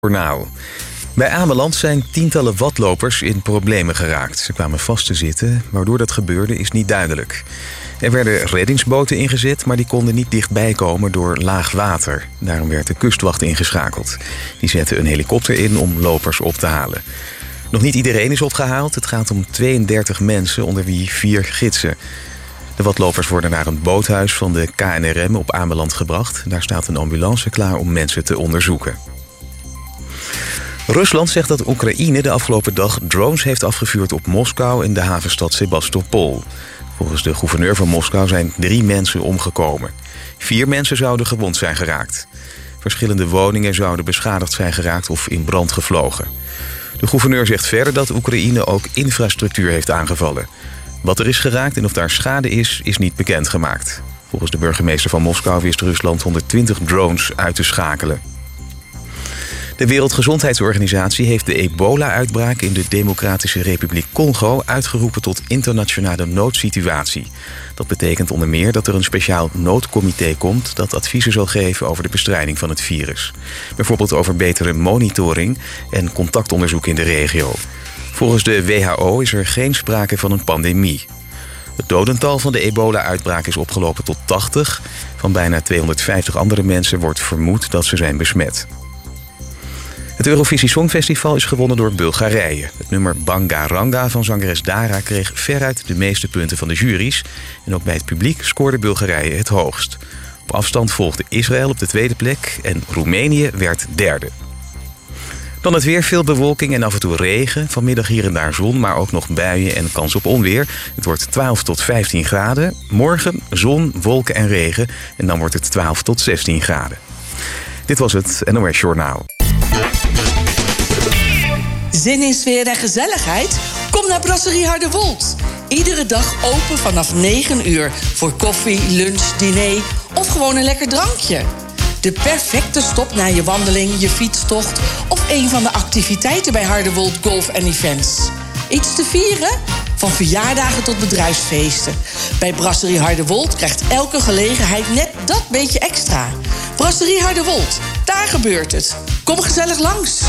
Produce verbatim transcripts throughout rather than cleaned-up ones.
Journaal. Bij Ameland zijn tientallen watlopers in problemen geraakt. Ze kwamen vast te zitten. Waardoor dat gebeurde is niet duidelijk. Er werden reddingsboten ingezet, maar die konden niet dichtbij komen door laag water. Daarom werd de kustwacht ingeschakeld. Die zette een helikopter in om lopers op te halen. Nog niet iedereen is opgehaald. Het gaat om tweeëndertig mensen, onder wie vier gidsen. De watlopers worden naar een boothuis van de K N R M op Ameland gebracht. Daar staat een ambulance klaar om mensen te onderzoeken. Rusland zegt dat Oekraïne de afgelopen dag drones heeft afgevuurd op Moskou en de havenstad Sebastopol. Volgens de gouverneur van Moskou zijn drie mensen omgekomen. Vier mensen zouden gewond zijn geraakt. Verschillende woningen zouden beschadigd zijn geraakt of in brand gevlogen. De gouverneur zegt verder dat Oekraïne ook infrastructuur heeft aangevallen. Wat er is geraakt en of daar schade is, is niet bekendgemaakt. Volgens de burgemeester van Moskou wist Rusland honderdtwintig drones uit te schakelen. De Wereldgezondheidsorganisatie heeft de ebola-uitbraak in de Democratische Republiek Congo uitgeroepen tot internationale noodsituatie. Dat betekent onder meer dat er een speciaal noodcomité komt dat adviezen zal geven over de bestrijding van het virus. Bijvoorbeeld over betere monitoring en contactonderzoek in de regio. Volgens de W H O is er geen sprake van een pandemie. Het dodental van de ebola-uitbraak is opgelopen tot tachtig. Van bijna tweehonderdvijftig andere mensen wordt vermoed dat ze zijn besmet. Het Eurovisie Songfestival is gewonnen door Bulgarije. Het nummer Bangaranga van zangeres Dara kreeg veruit de meeste punten van de juries. En ook bij het publiek scoorde Bulgarije het hoogst. Op afstand volgde Israël op de tweede plek en Roemenië werd derde. Dan het weer, veel bewolking en af en toe regen. Vanmiddag hier en daar zon, maar ook nog buien en kans op onweer. Het wordt twaalf tot vijftien graden. Morgen zon, wolken en regen. En dan wordt het twaalf tot zestien graden. Dit was het N O S Journaal. Zin in sfeer en gezelligheid? Kom naar Brasserie Harderwold. Iedere dag open vanaf negen uur. Voor koffie, lunch, diner of gewoon een lekker drankje. De perfecte stop na je wandeling, je fietstocht of een van de activiteiten bij Harderwold Golf en Events. Iets te vieren? Van verjaardagen tot bedrijfsfeesten. Bij Brasserie Harderwold krijgt elke gelegenheid net dat beetje extra. Brasserie Harderwold, daar gebeurt het. Kom gezellig langs.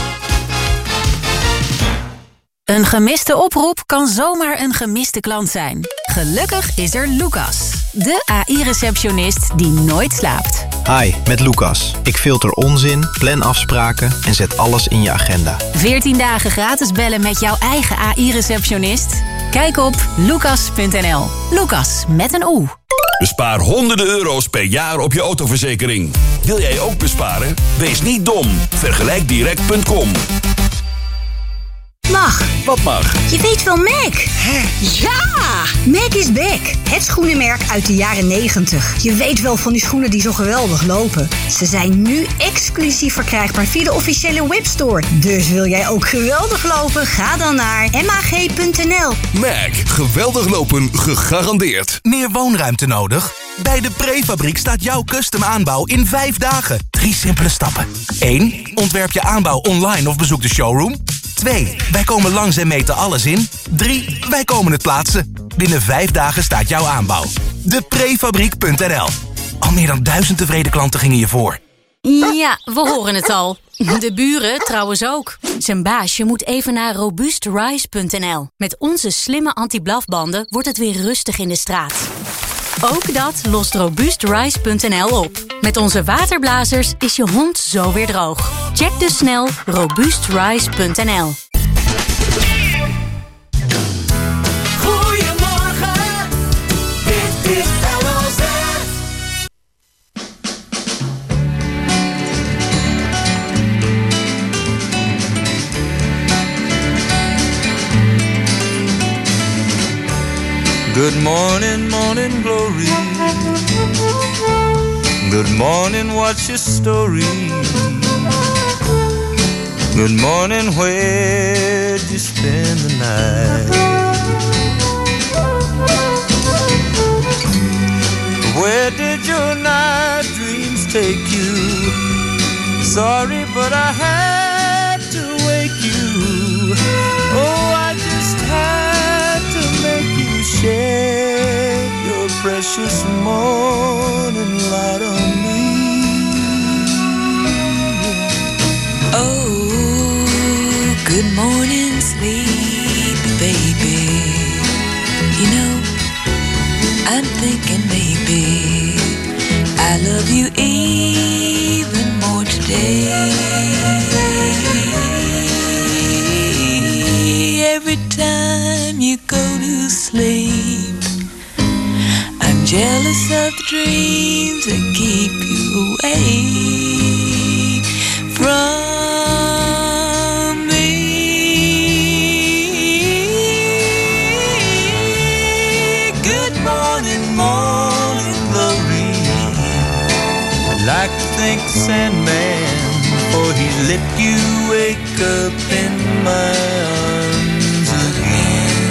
Een gemiste oproep kan zomaar een gemiste klant zijn. Gelukkig is er Lucas, de A I-receptionist die nooit slaapt. Hi, met Lucas. Ik filter onzin, plan afspraken en zet alles in je agenda. veertien dagen gratis bellen met jouw eigen A I-receptionist? Kijk op lucas punt n l. Lucas met een O. Bespaar honderden euro's per jaar op je autoverzekering. Wil jij ook besparen? Wees niet dom. Vergelijk direct punt com. Mag. Wat mag? Je weet wel Mac. Hè? Ja! Mac is back. Het schoenenmerk uit de jaren negentig. Je weet wel van die schoenen die zo geweldig lopen. Ze zijn nu exclusief verkrijgbaar via de officiële webstore. Dus wil jij ook geweldig lopen? Ga dan naar m a g punt n l. Mac. Geweldig lopen gegarandeerd. Meer woonruimte nodig? Bij de Prefabriek staat jouw custom aanbouw in vijf dagen. Drie simpele stappen. één. Ontwerp je aanbouw online of bezoek de showroom. twee. Wij komen langs en meten alles in. drie. Wij komen het plaatsen. Binnen vijf dagen staat jouw aanbouw. de prefabriek punt n l. Al meer dan duizend tevreden klanten gingen je voor. Ja, we horen het al. De buren trouwens ook. Zijn baasje moet even naar robuust rise punt n l. Met onze slimme anti-blafbanden wordt het weer rustig in de straat. Ook dat lost robuust rise punt n l op. Met onze waterblazers is je hond zo weer droog. Check dus snel robuust rise punt n l. Goedemorgen, dit is L O Z. Good morning, morning glory. Good morning, what's your story? Good morning, where'd you spend the night? Where did your night dreams take you? Sorry, but I had to wake you. Oh, I just had to make you shed your precious morning light on me. Oh. Good morning, sleepy baby. You know, I'm thinking maybe I love you even more today. Every time you go to sleep, I'm jealous of the dreams that keep you away from me. Good morning, morning glory. I'd like to thank the Sandman, for he let you wake up in my arms again.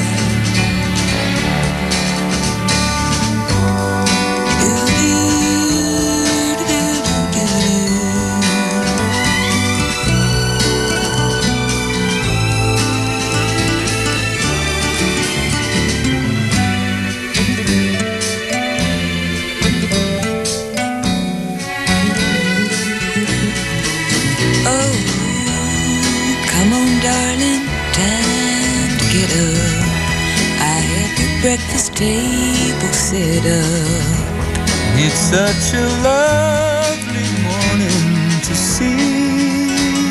Breakfast table set up. It's such a lovely morning to see,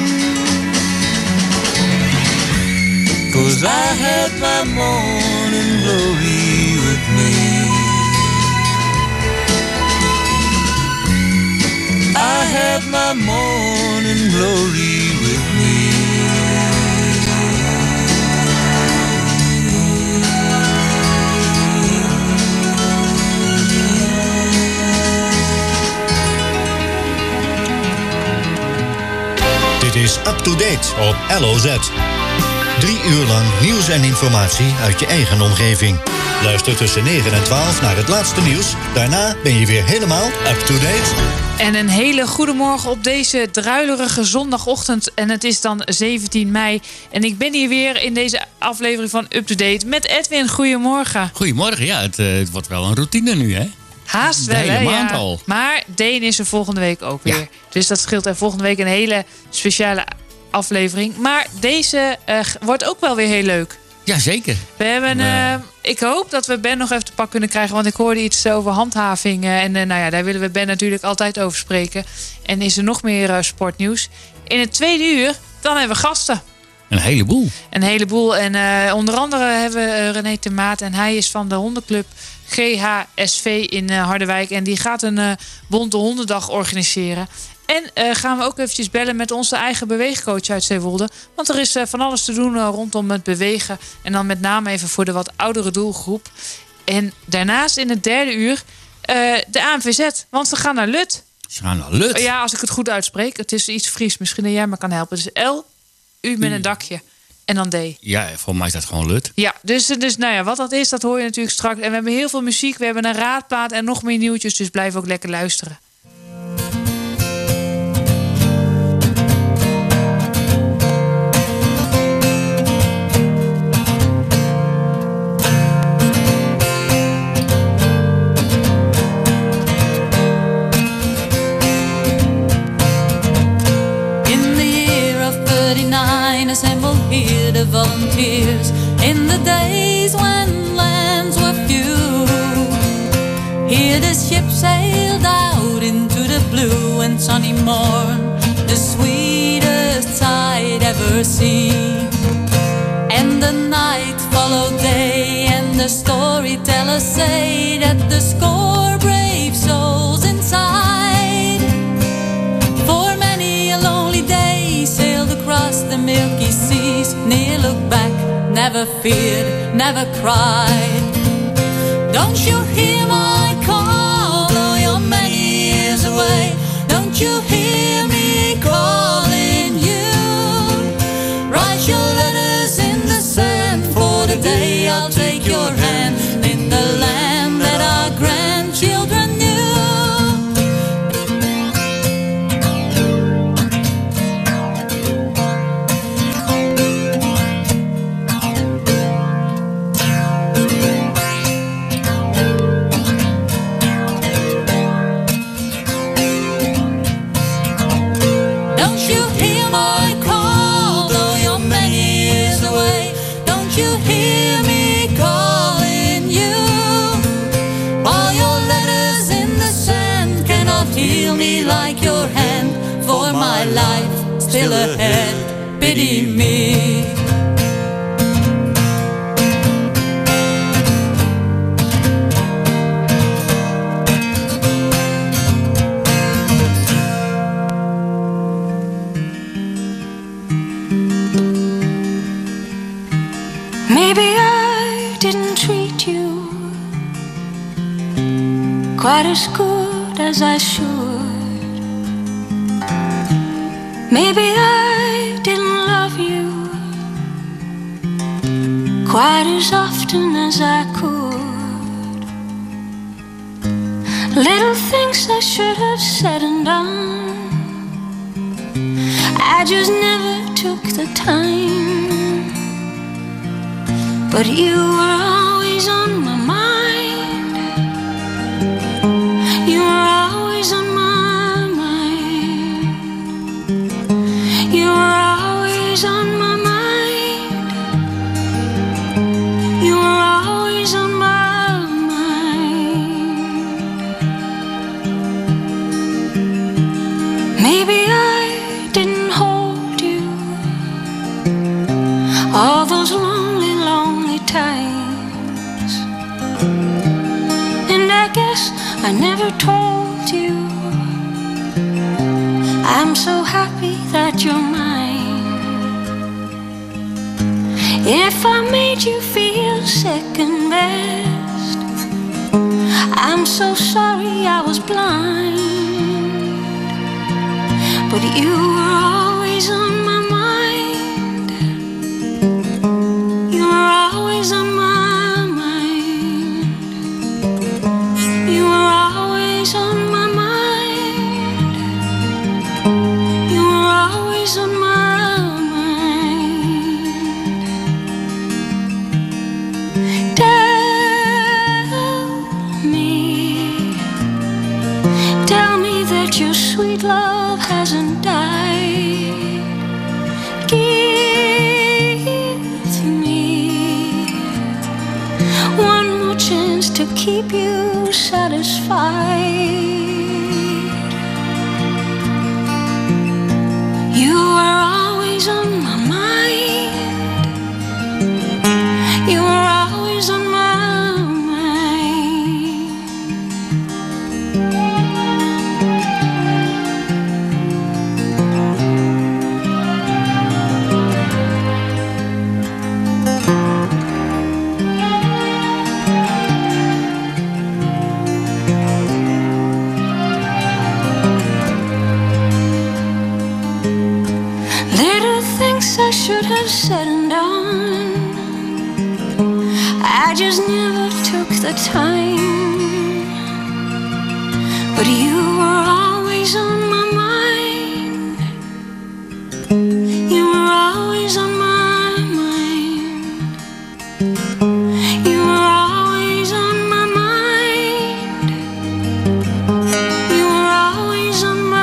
'cause I had my morning glory with me. I had my morning glory with me. Dit is Up to Date op L O Z. Drie uur lang nieuws en informatie uit je eigen omgeving. Luister tussen negen en twaalf naar het laatste nieuws. Daarna ben je weer helemaal up to date. En een hele goede morgen op deze druilerige zondagochtend. En het is dan zeventien mei. En ik ben hier weer in deze aflevering van Up to Date met Edwin. Goedemorgen. Goedemorgen. Ja, het, uh, het wordt wel een routine nu, hè? Haast wel, hè? De hele maand ja. al. Maar Deen is er volgende week ook weer. Ja. Dus dat scheelt. En volgende week een hele speciale aflevering. Maar deze uh, wordt ook wel weer heel leuk. Jazeker. We hebben, uh, ik hoop dat we Ben nog even te pak kunnen krijgen. Want ik hoorde iets over handhaving. Uh, en uh, nou ja, daar willen we Ben natuurlijk altijd over spreken. En is er nog meer uh, sportnieuws. In het tweede uur, dan hebben we gasten. Een heleboel. Een heleboel. En uh, onder andere hebben we uh, René de Maat. En hij is van de hondenclub G H S V in uh, Harderwijk. En die gaat een uh, bonte hondendag organiseren. En uh, gaan we ook eventjes bellen met onze eigen beweegcoach uit Zeewolde. Want er is uh, van alles te doen uh, rondom het bewegen. En dan met name even voor de wat oudere doelgroep. En daarnaast in het derde uur uh, de A N V Z. Want ze gaan naar Lut. Ze gaan naar Lut? Ja, als ik het goed uitspreek. Het is iets Fries. Misschien dat jij me kan helpen. Dus L, U met een dakje. En dan D. Ja, voor mij is dat gewoon Lut. Ja, dus, dus nou ja, wat dat is, dat hoor je natuurlijk straks. En we hebben heel veel muziek. We hebben een raadplaat en nog meer nieuwtjes. Dus blijf ook lekker luisteren. Assemble here the volunteers in the days when lands were few. Here the ship sailed out into the blue and sunny morn, the sweetest sight ever seen. And the night followed day, and the storytellers say that the score brave souls inside. For many a lonely day sailed across the milky seas, near looked back, never feared, never cried. Don't you hear my call, though you're many years away? Don't you hear me calling you? Write your letters in the sand, for the day I'll take your hand in the land that our grandchildren knew. life still ahead. Pity me. Maybe I didn't treat you quite as good as I should. Maybe I didn't love you quite as often as I could. Little things I should have said and done, I just never took the time. But you were always on my mind. You were always on my mind. You were always on my mind. You were always on my mind. Maybe I didn't hold you all those lonely, lonely times, and I guess I never told you I'm so happy that you're mine. If I made you feel second best, I'm so sorry I was blind. But you were always on my mind. You were always on my mind. You were always on my mind. You were always on my mind. Tell me, tell me that your sweet love hasn't died. Give me one more chance to keep you satisfied. You were always on my mind. You were always on my I should have said and done, I just never took the time. But you were always on my mind. You were always on my mind. You were always on my mind. You were always on my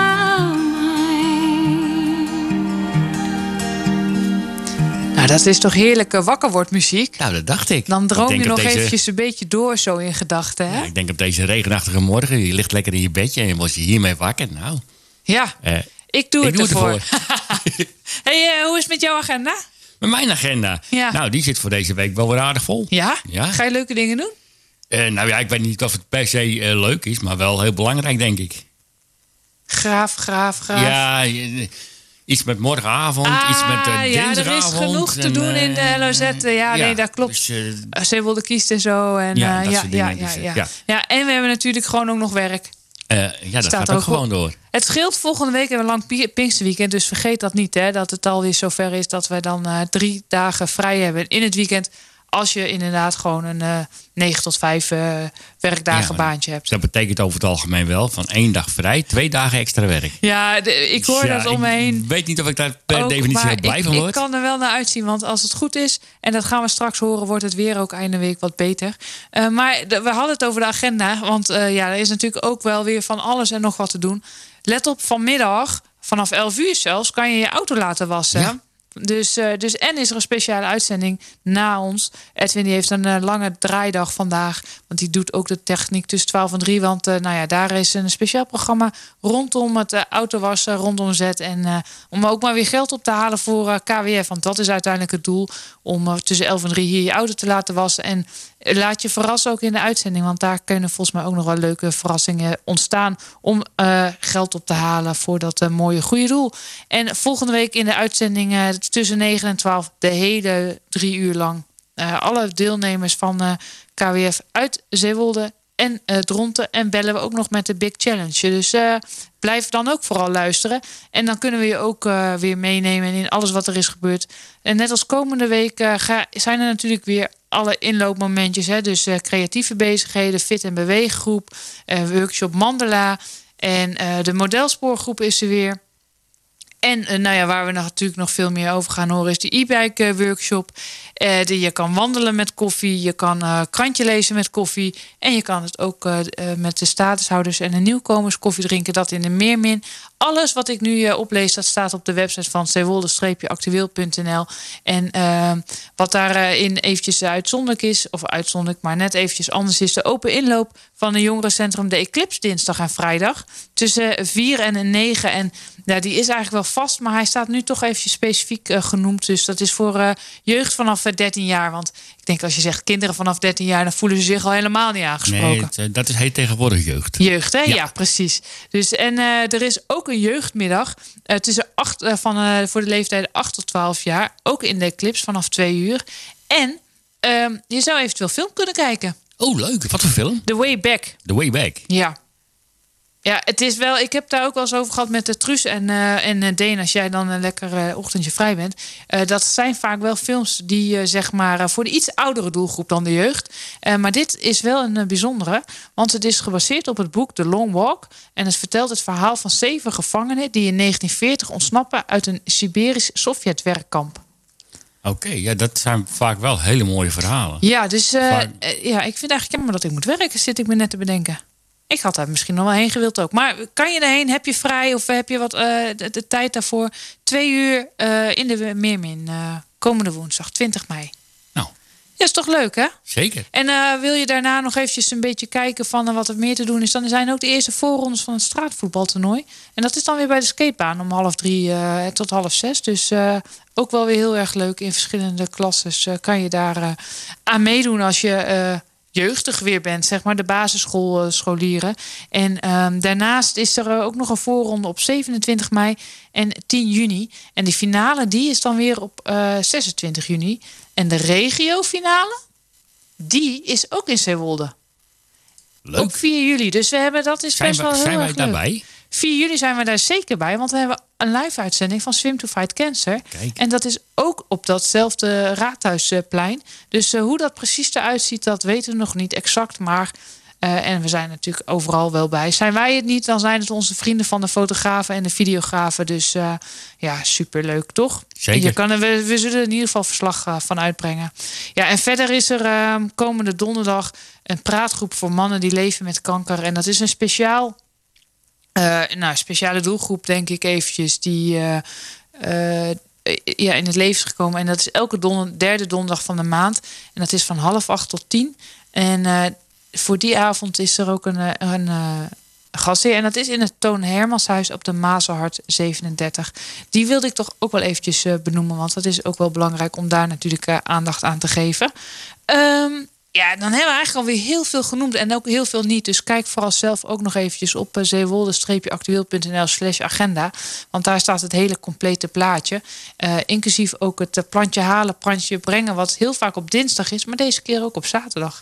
Dat is toch heerlijke wakkerwordmuziek? Nou, dat dacht ik. Dan droom ik je nog deze... eventjes een beetje door zo in gedachten, hè? Ja, ik denk op deze regenachtige morgen, je ligt lekker in je bedje en word je hiermee wakker. Nou, ja, uh, ik doe ik het doe ervoor. Het ervoor. Hey, uh, hoe is het met jouw agenda? Met mijn agenda? Ja. Nou, die zit voor deze week wel weer aardig vol. Ja? Ja. Ga je leuke dingen doen? Uh, nou ja, ik weet niet of het per se uh, leuk is, maar wel heel belangrijk, denk ik. Graaf, graaf, graaf. Ja, je, iets met morgenavond, ah, iets met uh, dinsdagavond. Ja, er is genoeg te en, doen in de L O Z. Ja, ja nee, dat klopt. Dus, uh, Ze wilde kiezen en zo. En, ja, uh, dat ja, soort dingen. Ja, Dus, ja, ja. ja. ja, en we hebben natuurlijk gewoon ook nog werk. Uh, ja, dat Staat gaat ook, ook gewoon op. door. Het scheelt, volgende week hebben we een lang Pinksterweekend. Dus vergeet dat niet, hè, dat het alweer zover is dat we dan uh, drie dagen vrij hebben in het weekend. Als je inderdaad gewoon een uh, negen tot vijf uh, werkdagen ja, baantje hebt. Dat betekent over het algemeen wel van één dag vrij, twee dagen extra werk. Ja, de, ik hoor ja, dat om me heen. Ik weet niet of ik daar per ook, definitie heel blij van word. Ik kan er wel naar uitzien, want als het goed is, en dat gaan we straks horen, wordt het weer ook einde week wat beter. Uh, maar de, we hadden het over de agenda, want uh, ja, er is natuurlijk ook wel weer van alles en nog wat te doen. Let op, vanmiddag, vanaf elf uur zelfs, kan je je auto laten wassen. Ja. Dus, uh, dus en is er een speciale uitzending na ons. Edwin die heeft een uh, lange draaidag vandaag. Want die doet ook de techniek tussen twaalf en drie. Want uh, nou ja, daar is een speciaal programma rondom het uh, autowassen, rondom zet. En uh, om ook maar weer geld op te halen voor uh, K W F. Want dat is uiteindelijk het doel. Om uh, tussen elf en drie hier je auto te laten wassen. En uh, laat je verrassen ook in de uitzending. Want daar kunnen volgens mij ook nog wel leuke verrassingen ontstaan. Om uh, geld op te halen voor dat uh, mooie goede doel. En volgende week in de uitzending uh, tussen negen en twaalf de hele drie uur lang. Uh, alle deelnemers van uh, K W F uit Zeewolde en uh, Dronten. En bellen we ook nog met de Big Challenge. Dus uh, blijf dan ook vooral luisteren. En dan kunnen we je ook uh, weer meenemen in alles wat er is gebeurd. En net als komende week uh, ga, zijn er natuurlijk weer alle inloopmomentjes. Hè? Dus uh, creatieve bezigheden, fit- en beweeggroep, uh, workshop Mandela. En uh, de modelspoorgroep is er weer. En uh, nou ja, waar we natuurlijk nog veel meer over gaan horen is de e-bike uh, workshop. Uh, de, je kan wandelen met koffie, je kan uh, krantje lezen met koffie. En je kan het ook uh, uh, met de statushouders en de nieuwkomers koffie drinken. Dat in de Meermin. Alles wat ik nu uh, oplees, dat staat op de website van zeewolde actueel punt n l. En uh, wat daarin uh, eventjes uitzonderlijk is, of uitzonderlijk, maar net eventjes anders is, de open inloop van het jongerencentrum de Eclipse dinsdag en vrijdag. Tussen vier en negen. En ja, die is eigenlijk wel vast, maar hij staat nu toch eventjes specifiek uh, genoemd. Dus dat is voor uh, jeugd vanaf dertien jaar. Want ik denk als je zegt kinderen vanaf dertien jaar, dan voelen ze zich al helemaal niet aangesproken. Nee, dat is heet tegenwoordig jeugd. Jeugd, hè? Ja, ja precies. Dus, en uh, er is ook een jeugdmiddag uh, tussen acht, uh, van, uh, voor de leeftijden acht tot twaalf jaar. Ook in de Eclipse vanaf twee uur. En uh, je zou eventueel film kunnen kijken. Oh, leuk. Wat voor film? The Way Back. The Way Back. Ja. Ja, het is wel. Ik heb daar ook wel eens over gehad met de Truus en, uh, en uh, Deen. Als jij dan een lekker uh, ochtendje vrij bent. Uh, dat zijn vaak wel films die uh, zeg maar uh, voor de iets oudere doelgroep dan de jeugd. Uh, maar dit is wel een uh, bijzondere. Want het is gebaseerd op het boek The Long Walk. En het vertelt het verhaal van zeven gevangenen die in negentien veertig ontsnappen uit een Siberisch Sovjetwerkkamp. Oké, okay, ja, dat zijn vaak wel hele mooie verhalen. Ja, dus uh, vaak... uh, ja, ik vind eigenlijk jammer dat ik moet werken, zit ik me net te bedenken. Ik had daar misschien nog wel heen gewild ook. Maar kan je erheen? Heb je vrij of heb je wat uh, de, de tijd daarvoor? Twee uur uh, in de Meermin. Uh, komende woensdag, twintig mei. Nou. Ja, is toch leuk, hè? Zeker. En uh, wil je daarna nog eventjes een beetje kijken van uh, wat er meer te doen is? Dan zijn ook de eerste voorrondes van het straatvoetbaltoernooi. En dat is dan weer bij de skatebaan om half drie uh, tot half zes. Dus uh, ook wel weer heel erg leuk. In verschillende klasses uh, kan je daar uh, aan meedoen als je... Uh, jeugdig weer bent, zeg maar, de basisschoolscholieren. En um, daarnaast is er ook nog een voorronde op zevenentwintig mei en tien juni. En die finale, die is dan weer op uh, zesentwintig juni. En de regiofinale, die is ook in Zeewolde. Leuk. Ook vier juli. Dus we hebben, dat is zijn best we, wel heel zijn erg wij leuk. daarbij? vier juli zijn we daar zeker bij, want we hebben een live-uitzending van Swim to Fight Cancer. Kijk. En dat is ook op datzelfde raadhuisplein. Dus uh, hoe dat precies eruit ziet, dat weten we nog niet exact. Maar, uh, en we zijn natuurlijk overal wel bij. Zijn wij het niet, dan zijn het onze vrienden van de fotografen en de videografen. Dus uh, ja, superleuk, toch? Zeker. Je kan er, we, we zullen er in ieder geval verslag uh, van uitbrengen. Ja, en verder is er uh, komende donderdag een praatgroep voor mannen die leven met kanker. En dat is een speciaal... Uh, nou, speciale doelgroep, denk ik eventjes, die uh, uh, ja, in het leven is gekomen. En dat is elke don- derde donderdag van de maand. En dat is van half acht tot tien. En uh, voor die avond is er ook een, een, een uh, gastheer. En dat is in het Toon Hermanshuis op de Mazelhart zevenendertig. Die wilde ik toch ook wel eventjes uh, benoemen. Want dat is ook wel belangrijk om daar natuurlijk uh, aandacht aan te geven. Um, Ja, dan hebben we eigenlijk alweer heel veel genoemd en ook heel veel niet. Dus kijk vooral zelf ook nog eventjes op zeewolde actueel punt n l slash agenda. Want daar staat het hele complete plaatje. Uh, inclusief ook het plantje halen, plantje brengen. Wat heel vaak op dinsdag is, maar deze keer ook op zaterdag.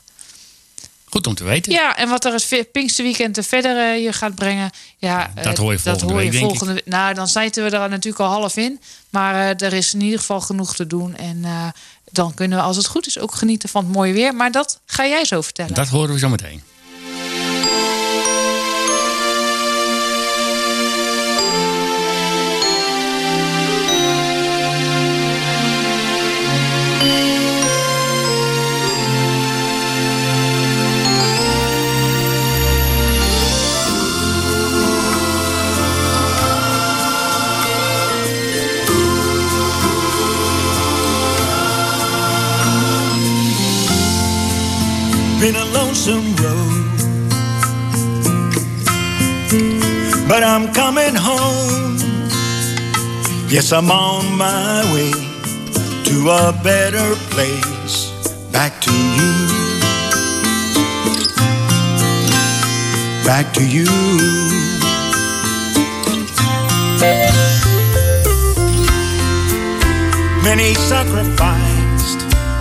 Goed om te weten. Ja, en wat er het Pinksterweekend verder uh, je gaat brengen. Ja, dat hoor je volgende dat hoor je week, denk volgende, ik. Nou, dan zitten we er natuurlijk al half in. Maar uh, er is in ieder geval genoeg te doen. En uh, dan kunnen we, als het goed is, ook genieten van het mooie weer. Maar dat ga jij zo vertellen. Dat horen we zo meteen. been a lonesome road, but I'm coming home. Yes, I'm on my way to a better place. Back to you, back to you. Many sacrificed,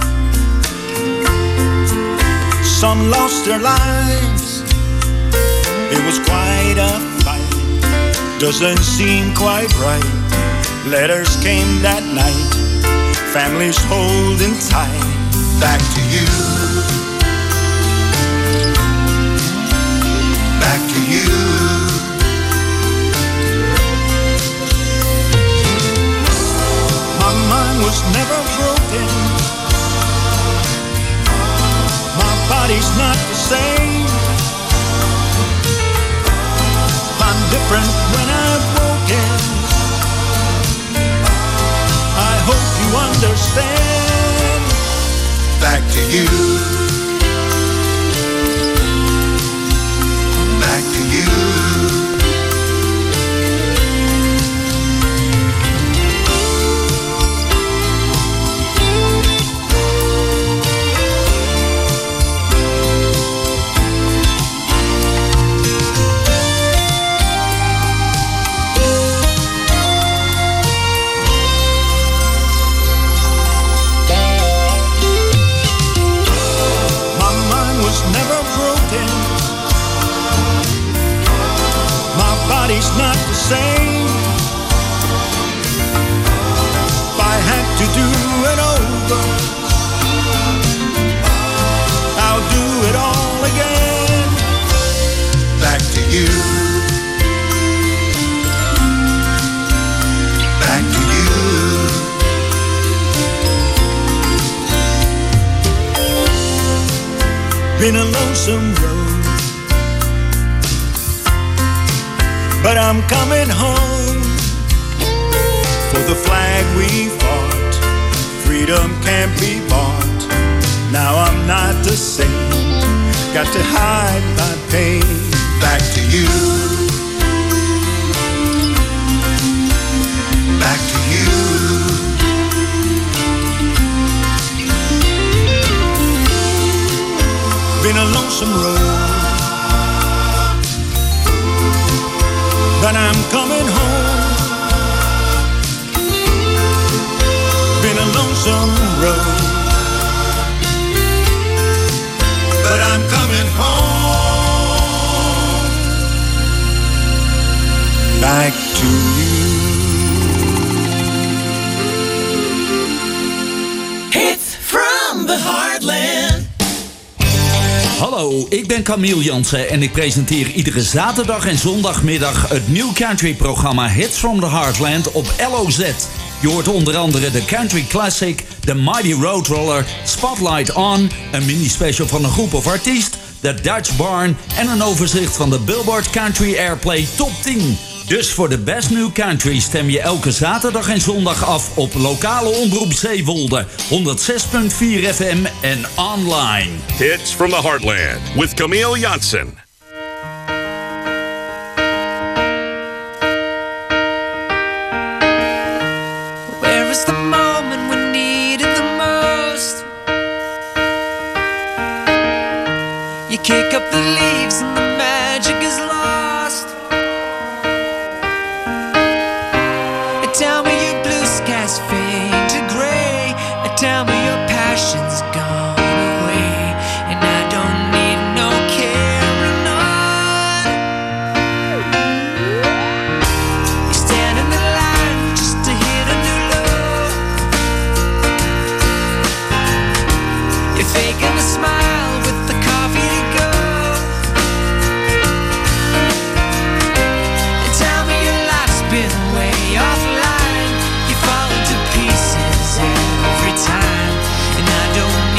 some lost their lives. It was quite a fight, doesn't seem quite right. Letters came that night, families holding tight. Back to you, back to you. My mind was never broken, my body's not the same. I'm different when I'm broken. I hope you understand. Back to you, back to you. Body's not the same. If I had to do it over, I'll do it all again. Back to you, back to you. Been a lonesome road, but I'm coming home. For the flag we fought, freedom can't be bought. Now I'm not the same, got to hide my pain. Back to you, back to you. Been a lonesome road, but I'm coming home. Been a lonesome road, but I'm coming home. Back to you. Hits from the Heartland. Hallo, ik ben Camille Jansen en ik presenteer iedere zaterdag en zondagmiddag het New Country programma Hits from the Heartland op L O Z. Je hoort onder andere de Country Classic, de Mighty Roadroller, Spotlight On, een mini-special van een groep of artiest, de Dutch Barn en een overzicht van de Billboard Country Airplay Top tien. Dus voor de Best New Country stem je elke zaterdag en zondag af op lokale omroep Zeewolde, honderd zes komma vier F M en online. Hits from the Heartland with Camille Jansen. Where is the moment we need it the most? You kick up the leaves and the magic is lost. Tell me your blue skies fade to gray. Tell me your passion's gone away, and I don't need no carrying on. You stand in the line just to hit a new low. You're faking a smile with the coffee to go. And tell me your life's been way offline. Every time, and I don't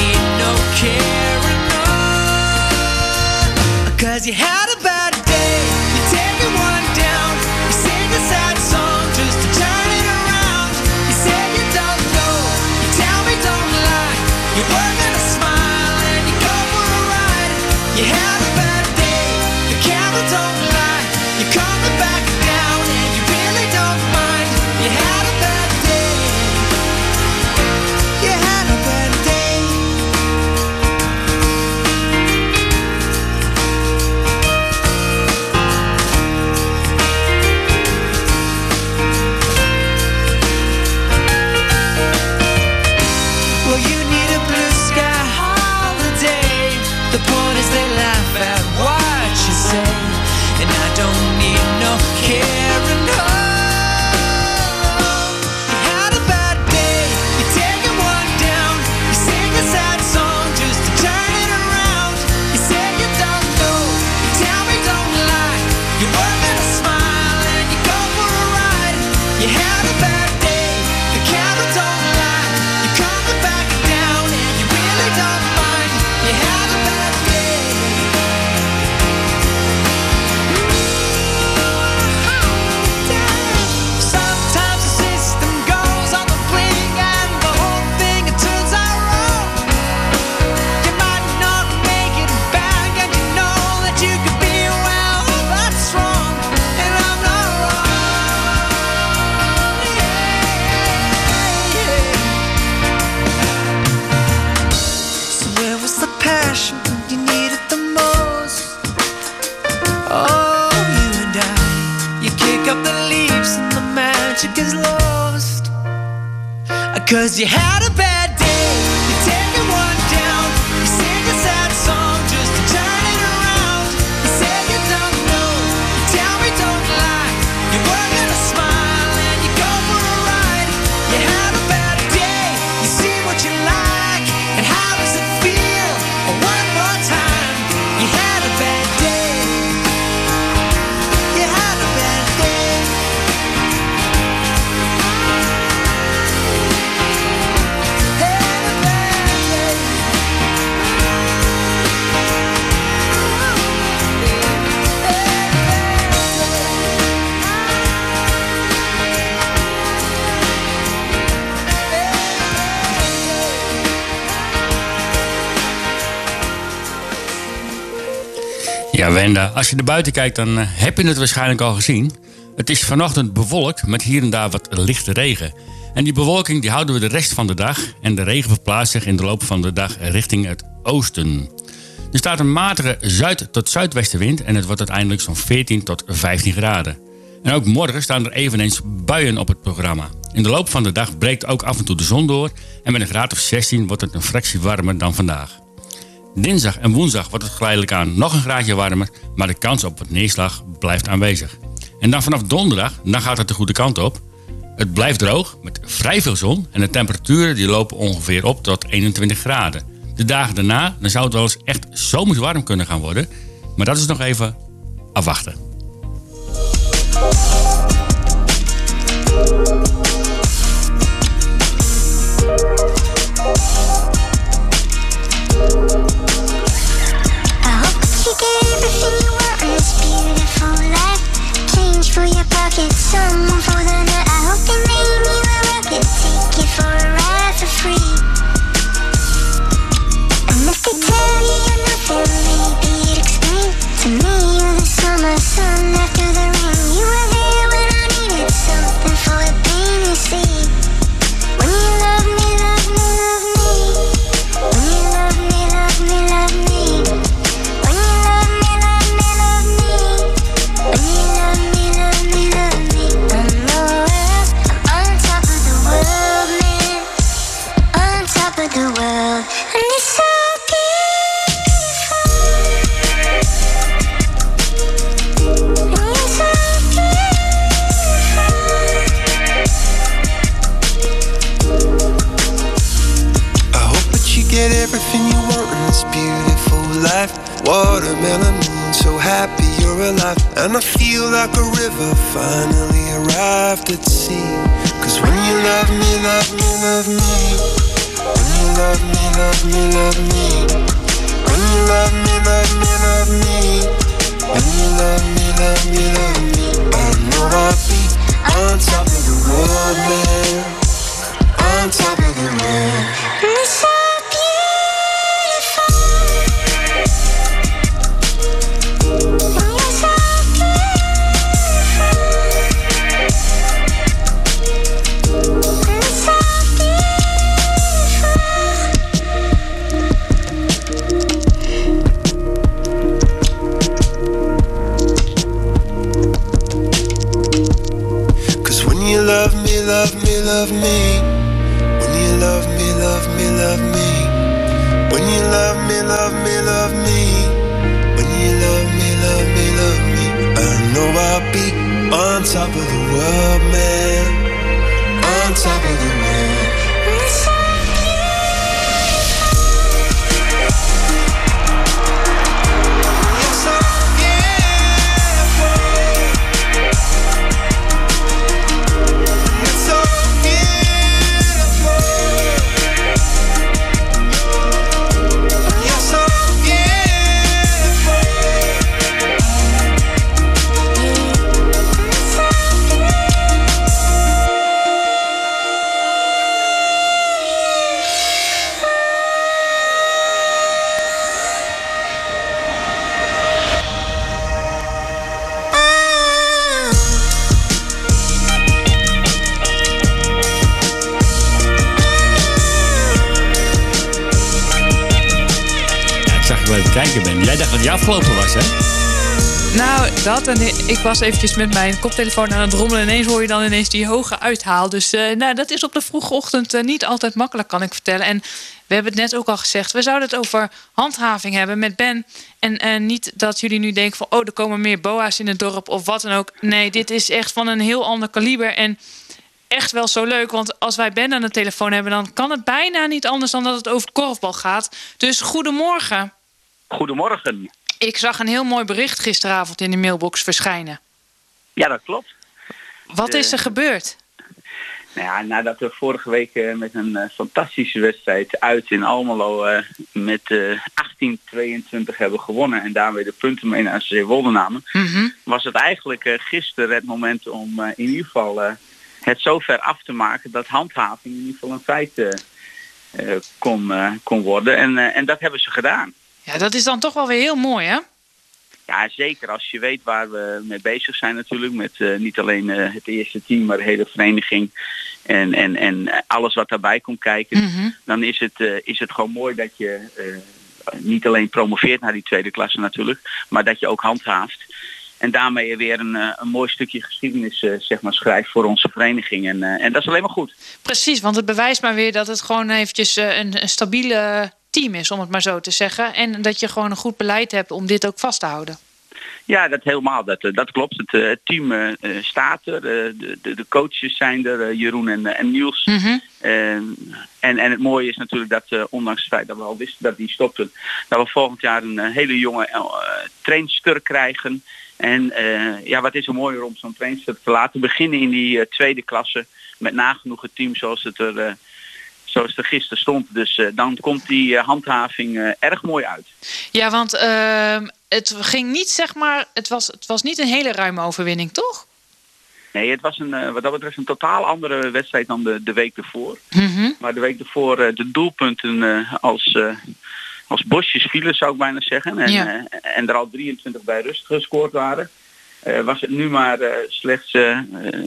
Cause you had a bad day, you take it one down, you sing a sad song just to turn it around. You say you don't know, you tell me don't lie, you work in a smile and you go for a ride. You had a bad day, you see what you like, and how does it feel? One more time, you had a bad day, you had a bad day. Ja, Wenda, als je naar buiten kijkt, dan uh, heb je het waarschijnlijk al gezien. Het is vanochtend bewolkt met hier en daar wat lichte regen. En die bewolking die houden we de rest van de dag. En de regen verplaatst zich in de loop van de dag richting het oosten. Er staat een matige zuid- tot zuidwestenwind en het wordt uiteindelijk zo'n veertien tot vijftien graden. En ook morgen staan er eveneens buien op het programma. In de loop van de dag breekt ook af en toe de zon door. En met een graad of zestien wordt het een fractie warmer dan vandaag. Dinsdag en woensdag wordt het geleidelijk aan nog een graadje warmer, maar de kans op wat neerslag blijft aanwezig. En dan vanaf donderdag, dan gaat het de goede kant op. Het blijft droog met vrij veel zon en de temperaturen die lopen ongeveer op tot eenentwintig graden. De dagen daarna, dan zou het wel eens echt zomers warm kunnen gaan worden, maar dat is nog even afwachten. Someone for the night. I hope they made me a rocket. Take you for a ride for free. And if they tell you you're nothing, maybe you'd explain to me you're the summer sun after the rain. You were there when I needed something for the pain you see. When you love me, love me, love me. When you love me, love me, love me. When you love me, love me, love me. When you love me, love me, love me. The world, and it's so beautiful. And it's so beautiful. I hope that you get everything you want in this beautiful life. Watermelon moon, so happy you're alive. And I feel like a river finally arrived at sea. Cause when you love me, love me, love me. Love me, love me, love me. When you love me, love me, love me. When you love me, love me, love me. I know I'll be on top of the world, man. On top of the world. And it's so beautiful. And you're so beautiful. And it's so you love me, love me, love me. When you love me, love me, love me. When you love me, love me, love me. When you love me, love me, love me. I know I'll be on top of the world, man. On top of the world. Kijken ben. Jij dacht dat die afgelopen was, hè? Nou, dat en ik was eventjes met mijn koptelefoon aan het rommelen. Ineens hoor je dan ineens die hoge uithaal. Dus uh, nou, dat is op de vroege ochtend uh, niet altijd makkelijk, kan ik vertellen. En we hebben het net ook al gezegd. We zouden het over handhaving hebben met Ben. En uh, niet dat jullie nu denken van... oh, er komen meer boa's in het dorp of wat dan ook. Nee, dit is echt van een heel ander kaliber. En echt wel zo leuk. Want als wij Ben aan de telefoon hebben... dan kan het bijna niet anders dan dat het over korfbal gaat. Dus goedemorgen. Goedemorgen. Ik zag een heel mooi bericht gisteravond in de mailbox verschijnen. Ja, dat klopt. Wat de, is er gebeurd? Nou ja, nadat we vorige week uh, met een uh, fantastische wedstrijd uit in Almelo uh, met uh, achttien tweeëntwintig hebben gewonnen en daarmee de punten mee naar Zeewolde namen, Mm-hmm. was het eigenlijk uh, gisteren het moment om uh, in ieder geval uh, het zo ver af te maken dat handhaving in ieder geval een feit uh, uh, kon, uh, kon worden. En, uh, en dat hebben ze gedaan. Ja, dat is dan toch wel weer heel mooi, hè? Ja, zeker. Als je weet waar we mee bezig zijn natuurlijk. Met uh, niet alleen uh, het eerste team, maar de hele vereniging. En, en, en alles wat daarbij komt kijken. Mm-hmm. Dan is het, uh, is het gewoon mooi dat je uh, niet alleen promoveert naar die tweede klasse natuurlijk. Maar dat je ook handhaaft. En daarmee weer een, uh, een mooi stukje geschiedenis uh, zeg maar, schrijft voor onze vereniging. En, uh, en dat is alleen maar goed. Precies, want het bewijst maar weer dat het gewoon eventjes uh, een, een stabiele team is, om het maar zo te zeggen. En dat je gewoon een goed beleid hebt om dit ook vast te houden. Ja, dat helemaal. Dat, dat klopt. Het, uh, het team uh, staat er. Uh, de, de, de coaches zijn er. Uh, Jeroen en, uh, en Niels. Mm-hmm. Uh, en, en het mooie is natuurlijk dat, uh, ondanks het feit dat we al wisten dat die stopten, dat we volgend jaar een uh, hele jonge uh, trainster krijgen. En uh, ja, wat is er mooier om zo'n trainster te laten beginnen in die uh, tweede klasse. Met nagenoeg het team zoals het er... Uh, zoals het er gisteren stond. Dus uh, dan komt die uh, handhaving uh, erg mooi uit. Ja, want uh, het ging niet, zeg maar... Het was, het was niet een hele ruime overwinning, toch? Nee, het was een, uh, wat dat betreft een totaal andere wedstrijd dan de, de week ervoor. Mm-hmm. Maar de week ervoor uh, de doelpunten uh, als, uh, als bosjes vielen, zou ik bijna zeggen. En, ja. uh, en er al drieëntwintig bij rust gescoord waren. Uh, was het nu maar uh, slechts uh,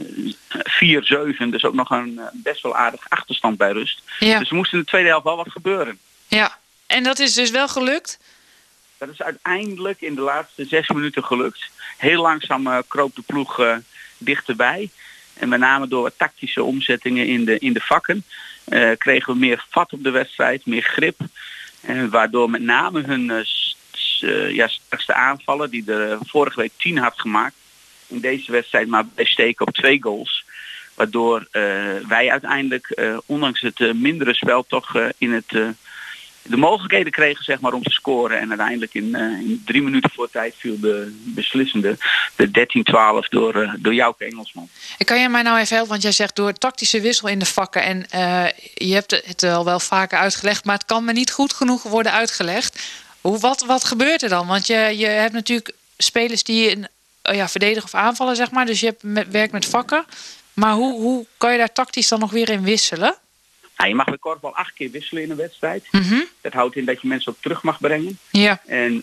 vier zeven. Dus ook nog een uh, best wel aardig achterstand bij rust. Ja. Dus er moest in de tweede helft wel wat gebeuren. Ja, en dat is dus wel gelukt? Dat is uiteindelijk in de laatste zes minuten gelukt. Heel langzaam uh, kroop de ploeg uh, dichterbij. En met name door wat tactische omzettingen in de, in de vakken uh, kregen we meer vat op de wedstrijd, meer grip. Uh, waardoor met name hun uh, Uh, ja, sterkste aanvallen, die er uh, vorige week tien had gemaakt, in deze wedstrijd maar bij steken op twee goals. Waardoor uh, wij uiteindelijk, uh, ondanks het uh, mindere spel, toch uh, in het, uh, de mogelijkheden kregen zeg maar, om te scoren. En uiteindelijk in, uh, in drie minuten voor tijd viel de beslissende, de dertien twaalf, door, uh, door Jouke Engelsman. En kan jij mij nou even helpen, want jij zegt door tactische wissel in de vakken. En uh, je hebt het al wel vaker uitgelegd, maar het kan me niet goed genoeg worden uitgelegd. Hoe, wat, wat gebeurt er dan? Want je, je hebt natuurlijk spelers die in, oh ja, verdedigen of aanvallen, zeg maar. Dus je hebt met, werkt met vakken. Maar hoe, hoe kan je daar tactisch dan nog weer in wisselen? Ja, je mag bij korfbal acht keer wisselen in een wedstrijd. Mm-hmm. Dat houdt in dat je mensen ook terug mag brengen. Ja. En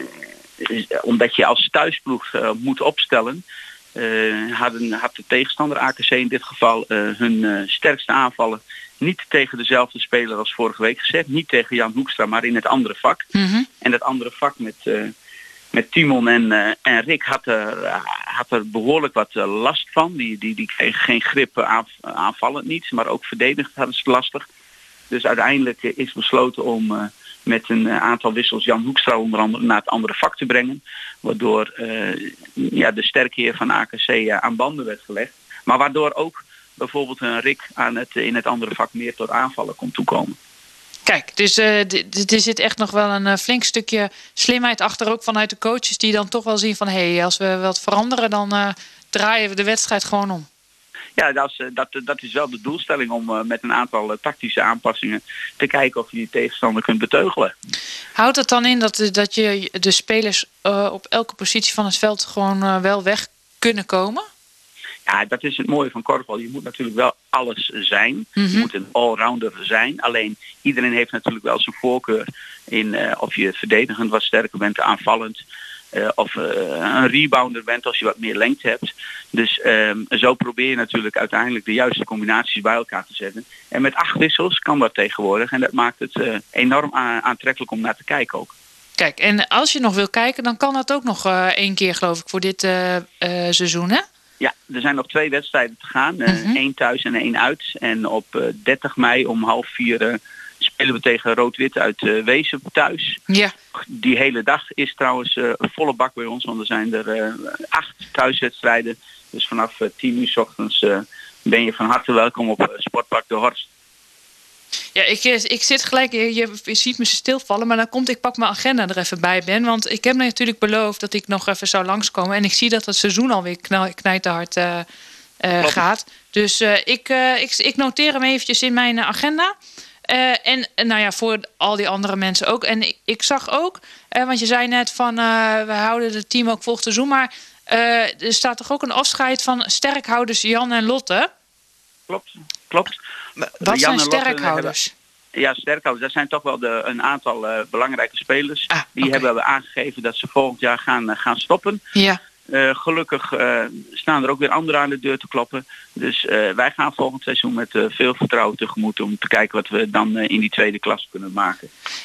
uh, omdat je als thuisploeg uh, moet opstellen, uh, hadden, had de tegenstander A K C in dit geval uh, hun uh, sterkste aanvallen niet tegen dezelfde speler als vorige week gezet. Niet tegen Jan Hoekstra, maar in het andere vak. Mm-hmm. En dat andere vak met, uh, met Timon en, uh, en Rick had er, uh, had er behoorlijk wat uh, last van. Die, die, die kregen geen grip uh, aan, aanvallend niet, maar ook verdedigd hadden ze het lastig. Dus uiteindelijk uh, is besloten om uh, met een uh, aantal wissels Jan Hoekstra onder andere naar het andere vak te brengen. Waardoor uh, ja, de sterkheer van A K C uh, aan banden werd gelegd. Maar waardoor ook bijvoorbeeld een Rick aan het, in het andere vak meer tot aanvallen kon toekomen. Kijk, dus uh, d- er zit echt nog wel een uh, flink stukje slimheid achter, ook vanuit de coaches, die dan toch wel zien van, hé, hey, als we wat veranderen, dan uh, draaien we de wedstrijd gewoon om. Ja, dat is, dat, dat is wel de doelstelling om uh, met een aantal uh, tactische aanpassingen te kijken of je die tegenstander kunt beteugelen. Houdt het dan in dat, dat je de spelers uh, op elke positie van het veld gewoon uh, wel weg kunnen komen? Ja, dat is het mooie van korfbal. Je moet natuurlijk wel alles zijn. Mm-hmm. Je moet een allrounder zijn. Alleen iedereen heeft natuurlijk wel zijn voorkeur in uh, of je verdedigend wat sterker bent, aanvallend. Uh, of uh, een rebounder bent als je wat meer lengte hebt. Dus um, zo probeer je natuurlijk uiteindelijk de juiste combinaties bij elkaar te zetten. En met acht wissels kan dat tegenwoordig. En dat maakt het uh, enorm a- aantrekkelijk om naar te kijken ook. Kijk, en als je nog wil kijken, dan kan dat ook nog uh, één keer, geloof ik, voor dit uh, uh, seizoen, hè? Ja, er zijn nog twee wedstrijden te gaan. Uh, Mhm. één thuis en één uit. En op uh, dertig mei om half vier uh, spelen we tegen Rood-Wit uit uh, Wezen thuis. Ja. Die hele dag is trouwens uh, een volle bak bij ons, want er zijn er uh, acht thuiswedstrijden. Dus vanaf uh, tien uur 's ochtends uh, ben je van harte welkom op uh, Sportpark de Horst. Ja, ik, ik zit gelijk, je, je ziet me stilvallen, maar dan komt, ik pak mijn agenda er even bij, Ben. Want ik heb natuurlijk beloofd dat ik nog even zou langskomen. En ik zie dat het seizoen alweer knal, knijterhard uh, uh, gaat. Dus uh, ik, uh, ik, ik noteer hem eventjes in mijn agenda. Uh, en uh, nou ja, voor al die andere mensen ook. En ik, ik zag ook, uh, want je zei net van, uh, we houden het team ook volgend seizoen. Maar uh, er staat toch ook een afscheid van sterkhouders Jan en Lotte? Klopt, klopt. Wat Jan zijn en Lotte sterkhouders? hebben- Ja, sterkhouders. Dat zijn toch wel de, een aantal uh, belangrijke spelers. Ah, die oké. hebben we aangegeven dat ze volgend jaar gaan, uh, gaan stoppen. Ja. Uh, gelukkig uh, staan er ook weer anderen aan de deur te kloppen. Dus uh, wij gaan volgend seizoen met uh, veel vertrouwen tegemoet om te kijken wat we dan uh, in die tweede klasse kunnen maken.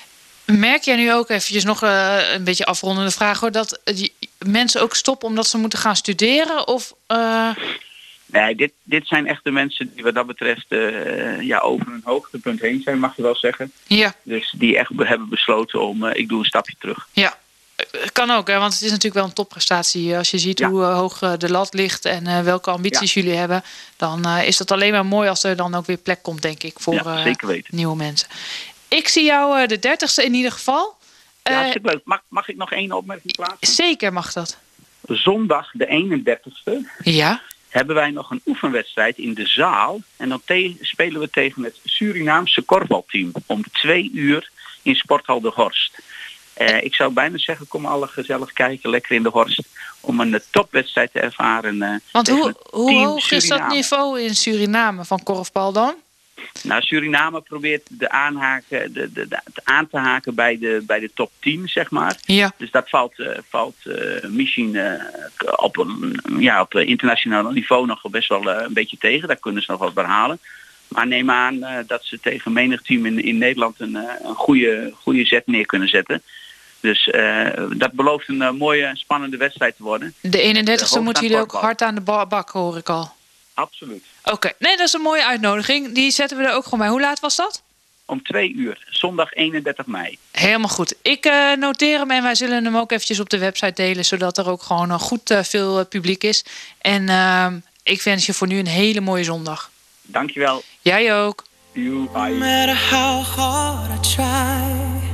Merk jij nu ook eventjes nog uh, een beetje afrondende vraag, hoor, dat die mensen ook stoppen omdat ze moeten gaan studeren? Of uh... Nee, dit, dit zijn echt de mensen die wat dat betreft uh, ja, over een hoogtepunt heen zijn, mag je wel zeggen. Ja. Dus die echt be- hebben besloten om, uh, ik doe een stapje terug. Ja, kan ook, hè? Want het is natuurlijk wel een topprestatie. Als je ziet Ja. hoe uh, hoog uh, de lat ligt en uh, welke ambities jullie hebben, dan uh, is dat alleen maar mooi als er dan ook weer plek komt, denk ik, voor Ja, uh, zeker weten. nieuwe mensen. Ik zie jou uh, de dertigste in ieder geval. Ja, Uh, hartstikke leuk. Mag, mag ik nog één opmerking plaatsen? zeker mag dat. Zondag de eenendertigste Ja. hebben wij nog een oefenwedstrijd in de zaal. En dan te- spelen we tegen het Surinaamse korfbalteam om twee uur in Sporthal de Horst. Uh, ik zou bijna zeggen, kom alle gezellig kijken, lekker in de Horst. Om een uh, topwedstrijd te ervaren. Uh, Want tegen hoe, het hoe team hoog is dat Suriname. niveau in Suriname van korfbal dan? Nou, Suriname probeert de aanhaken, de, de, de, de aan te haken bij de, bij de top tien, zeg maar. Ja. Dus dat valt, uh, valt uh, misschien uh, op, een, ja, op internationaal niveau nog best wel uh, een beetje tegen. Daar kunnen ze nog wat behalen. Maar neem aan uh, dat ze tegen menig team in, in Nederland een, uh, een goede, goede zet neer kunnen zetten. Dus uh, dat belooft een uh, mooie, spannende wedstrijd te worden. De eenendertigste Met, uh, moeten jullie ook hoogstaand hard aan de ba- bak, hoor ik al. Absoluut. Oké, okay. Nee, dat is een mooie uitnodiging. Die zetten we er ook gewoon bij. Hoe laat was dat? Om twee uur, zondag eenendertig mei. Helemaal goed. Ik uh, noteer hem en wij zullen hem ook eventjes op de website delen, zodat er ook gewoon uh, goed uh, veel uh, publiek is. En uh, ik wens je voor nu een hele mooie zondag. Dankjewel. Jij ook. You, No matter how hard I try,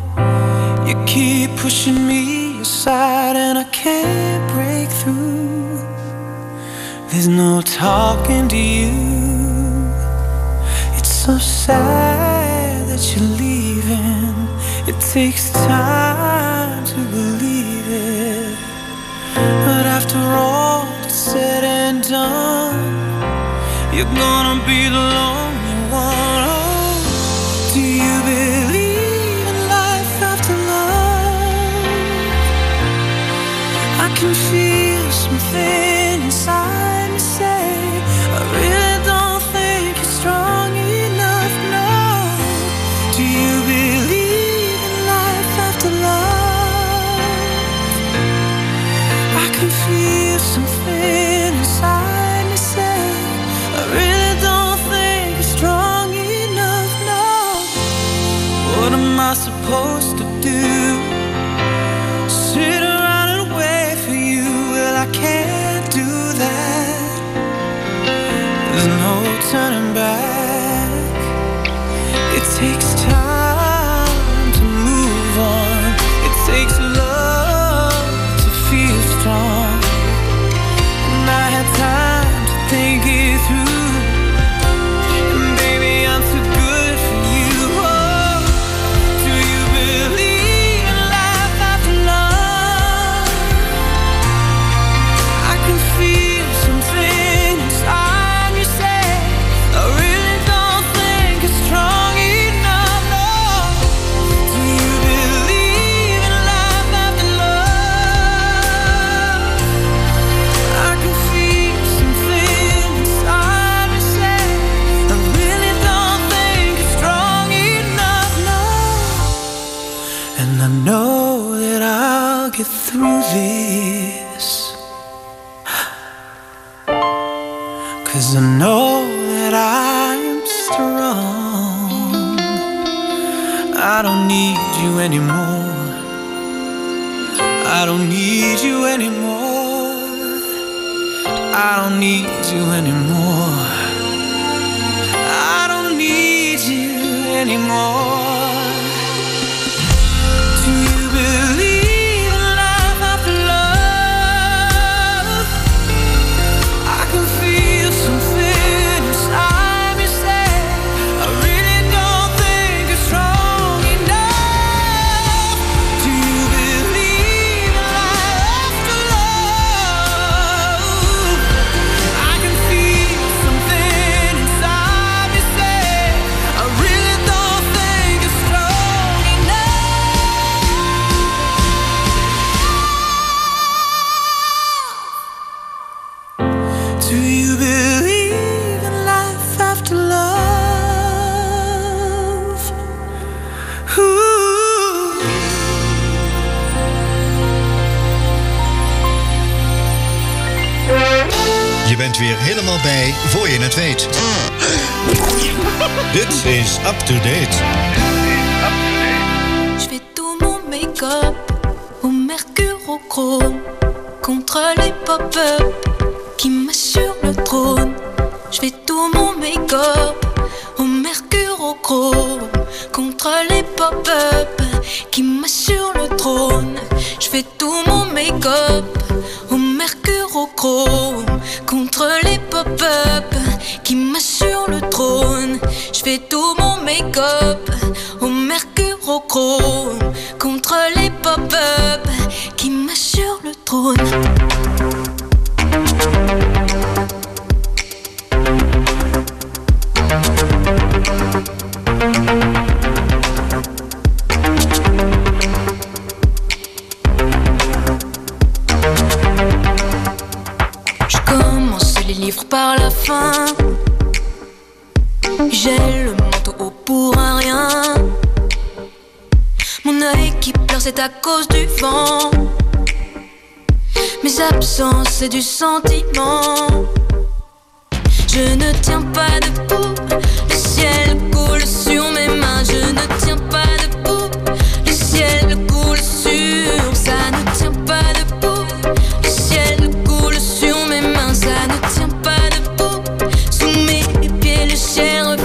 you keep pushing me aside and I can't break through. There's no talking to you. It's so sad that you're leaving. It takes time to believe it. But after all is said and done, you're gonna be the lonely one. Oh, do you believe in life after love? I can feel something inside me say, I really don't think you're strong enough. No, do you believe in life after love? I can feel something inside me say, I really don't think you're strong enough. No, what am I supposed to do? Sit around and wait for you? Well, I can't do that. There's no turning back. It takes time to move on. It takes love to feel strong. And I had time to think it through. And baby, I'm too good for you. Oh, do you believe in life after love? I can feel something inside me say, I really don't think it's strong enough. I don't need you anymore. I don't need you anymore. I don't need you anymore. I don't need you anymore. Do you believe in life after love? I can feel something inside me say I really don't think it's strong enough. Do you believe in life after love? I can feel something inside me say I really don't think it's strong enough. Do you believe in life after love? Ooh. Je bent weer helemaal bij voor je het weet. Dit is Up to Date. Je fais tout mon make-up au mercure au chrome contre les pop-up qui m'assurent le trône. Je fais tout mon make-up au mercure au chrome contre les pop-up qui m'assurent le trône. Je fais tout mon make-up au mercure au chrome contre les pop-up qui m'assurent le trône. Je fais tout mon make-up au mercure au chrome contre les pop-up qui m'assurent le trône. Je commence les livres par la fin. J'ai le manteau haut pour un rien. Mon œil qui pleure c'est à cause du vent. Mes absences c'est du sentiment. Je ne tiens pas debout. Le ciel coule sur mes mains. Je ne tiens pas debout. Le ciel coule sur. Ça ne tient pas debout. Le ciel coule sur mes mains. Ça ne tient pas debout. Sous mes pieds le ciel revient.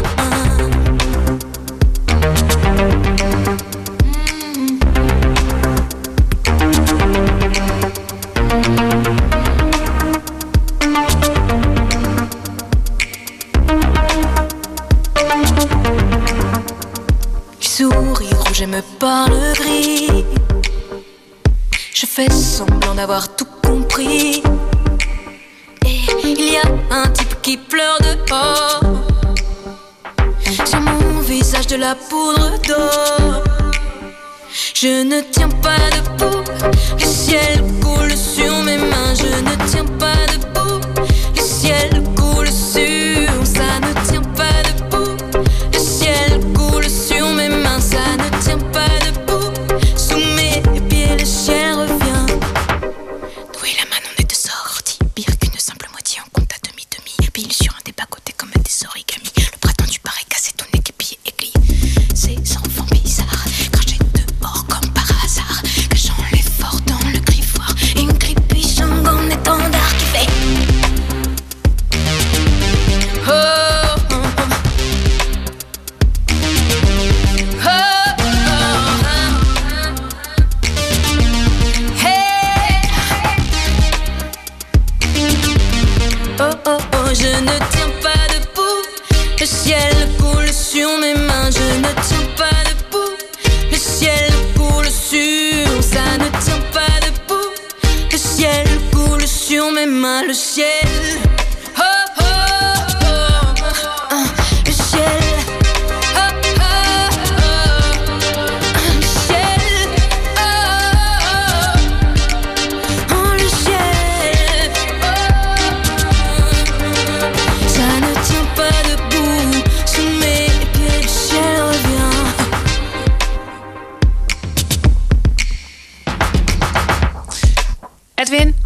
Sourire rouge et me parle gris. Je fais semblant d'avoir tout compris. Et il y a un type qui pleure dehors. Sur mon visage de la poudre d'or. Je ne tiens pas debout. Le ciel coule sur mes mains. Je ne tiens pas debout. Le ciel coule sur. Ça ne tient pas debout. Le ciel coule sur mes mains. Ça ne tient pas debout. Sous mes pieds le ciel revient. D'où est la main on est de sortie. Pire qu'une simple moitié en compte à demi-demi. Pile sur un des bas-côtés comme des origamis. Le prétendu paraît cassé, ton nez qui aiguille. Ces enfants bizarres crachés dehors comme par hasard, cachant l'effort dans le griffoir. Une grippe en étendard qui fait oh, oh, oh. Oh, oh, oh. Hey. Oh, oh, oh, je ne tiens pas debout. Le ciel coule sur mes mains. Je ne tiens pas debout. Le ciel coule sur. Ça ne tient pas debout. Le ciel coule sur mes mains. Le ciel. Oh, oh, oh, oh. Le ciel. Oh, oh, oh. Le ciel. Oh, oh, oh. Le ciel. Oh, ça ne tient pas debout. Sous mes pieds le ciel revient. Edwin,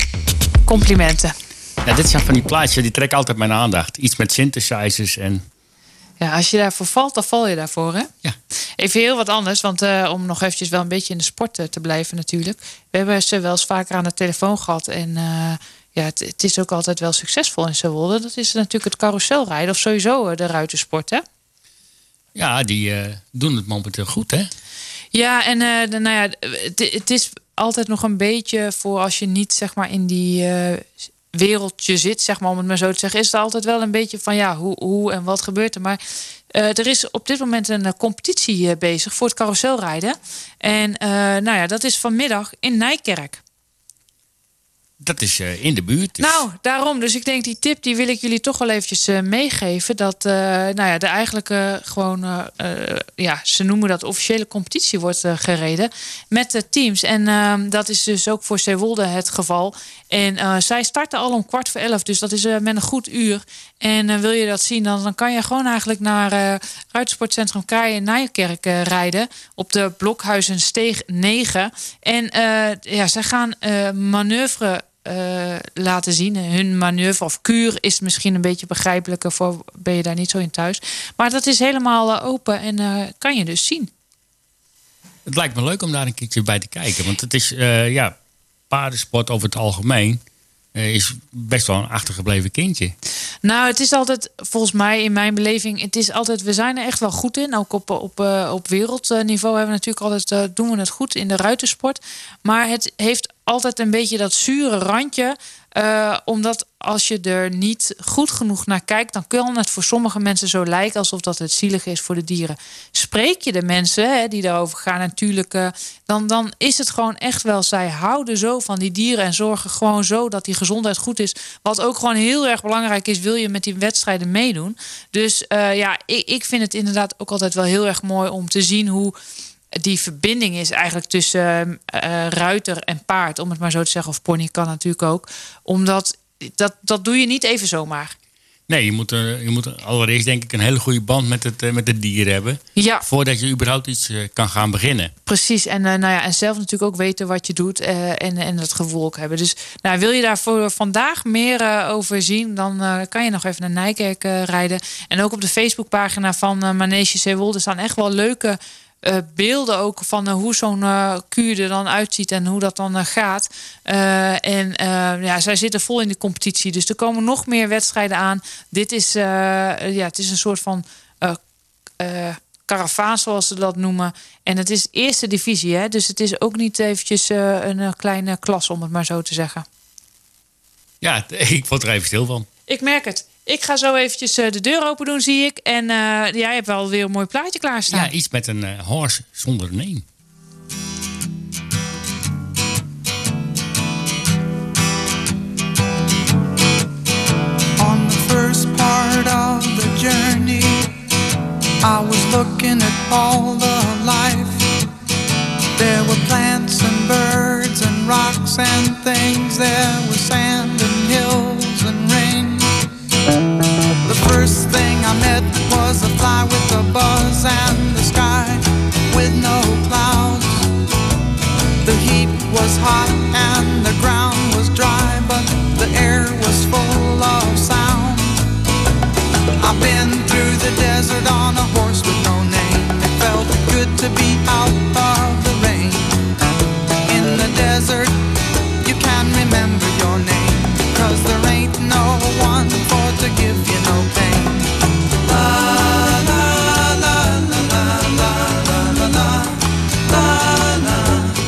complimenten. Ja, dit zijn van die plaatjes die trekken altijd mijn aandacht. Iets met synthesizers en Ja, als je daarvoor valt, dan val je daarvoor, hè? Ja. Even heel wat anders, want uh, om nog eventjes wel een beetje in de sport uh, te blijven natuurlijk. We hebben ze wel eens vaker aan de telefoon gehad. En uh, ja, het, het is ook altijd wel succesvol in Zeewolde. Dat is natuurlijk het carouselrijden of sowieso uh, de ruitersport, hè? Ja, die uh, doen het momenteel goed, hè? Ja, en uh, de, nou ja, het, het is altijd nog een beetje voor als je niet zeg maar in die uh, wereldje zit, zeg maar, om het maar zo te zeggen, is het altijd wel een beetje van ja, hoe, hoe en wat gebeurt er. Maar uh, er is op dit moment een uh, competitie uh, bezig voor het carouselrijden. En uh, nou ja, dat is vanmiddag in Nijkerk. Dat is uh, in de buurt. Dus. Nou, daarom. Dus ik denk die tip die wil ik jullie toch wel eventjes uh, meegeven. Dat uh, nou ja, de eigenlijke gewoon, uh, uh, ja, ze noemen dat officiële competitie wordt uh, gereden met de teams. En uh, dat is dus ook voor Zeewolde het geval. En uh, zij starten al om kwart voor elf, dus dat is uh, met een goed uur. En uh, wil je dat zien, dan, dan kan je gewoon eigenlijk naar uh, Ruitersportcentrum Kraaien in Nijkerk uh, rijden. Op de Blokhuizensteeg negen. En uh, ja, zij gaan uh, manoeuvre Uh, laten zien. Hun manoeuvre of kuur is misschien een beetje begrijpelijker voor, ben je daar niet zo in thuis. Maar dat is helemaal uh, open en uh, kan je dus zien. Het lijkt me leuk om daar een keertje bij te kijken. Want het is, uh, ja, paardensport over het algemeen uh, is best wel een achtergebleven kindje. Nou, het is altijd, volgens mij in mijn beleving, het is altijd, we zijn er echt wel goed in. Ook op, op, uh, op wereldniveau hebben we natuurlijk altijd, uh, doen we het goed in de ruitersport. Maar het heeft altijd een beetje dat zure randje. Uh, omdat als je er niet goed genoeg naar kijkt, dan kan het voor sommige mensen zo lijken alsof dat het zielig is voor de dieren. Spreek je de mensen hè, die daarover gaan natuurlijk, uh, dan, dan is het gewoon echt wel, zij houden zo van die dieren en zorgen gewoon zo dat die gezondheid goed is. Wat ook gewoon heel erg belangrijk is, wil je met die wedstrijden meedoen. Dus uh, ja, ik, ik vind het inderdaad ook altijd wel heel erg mooi om te zien hoe die verbinding is eigenlijk tussen uh, ruiter en paard, om het maar zo te zeggen. Of pony kan natuurlijk ook. Omdat dat, dat doe je niet even zomaar. Nee, je moet, uh, je moet allereerst denk ik een hele goede band met het, uh, met het dier hebben. Ja. Voordat je überhaupt iets uh, kan gaan beginnen. Precies. En, uh, nou ja, en zelf natuurlijk ook weten wat je doet. Uh, en, en dat gevoel ook hebben. Dus nou, wil je daar voor vandaag meer uh, over zien, dan uh, kan je nog even naar Nijkerk uh, rijden. En ook op de Facebookpagina van uh, Manege Zeewolde staan echt wel leuke Uh, beelden ook van uh, hoe zo'n uh, kuur er dan uitziet en hoe dat dan uh, gaat. Uh, en uh, ja, zij zitten vol in de competitie. Dus er komen nog meer wedstrijden aan. Dit is, uh, ja, het is een soort van uh, uh, karavaan, zoals ze dat noemen. En het is eerste divisie, hè? Dus het is ook niet eventjes uh, een uh, kleine klas, om het maar zo te zeggen. Ja, ik word er even stil van. Ik merk het. Ik ga zo eventjes de deur open doen, zie ik. En uh, jij hebt wel weer een mooi plaatje klaarstaan. Ja, iets met een uh, horse zonder name. On the first part of the journey, I was looking at all the life. There were plants and birds and rocks and things. There was sand and hills and rain. The first thing I met was a fly with a buzz and the sky with no clouds. The heat was hot and the ground was dry, but the air was full of sound. I've been through the desert on a horse with no name. It felt good to be out of the rain. In the desert, you can remember your name, 'cause there ain't no one for to give you no pain. La la la la la la la la la la la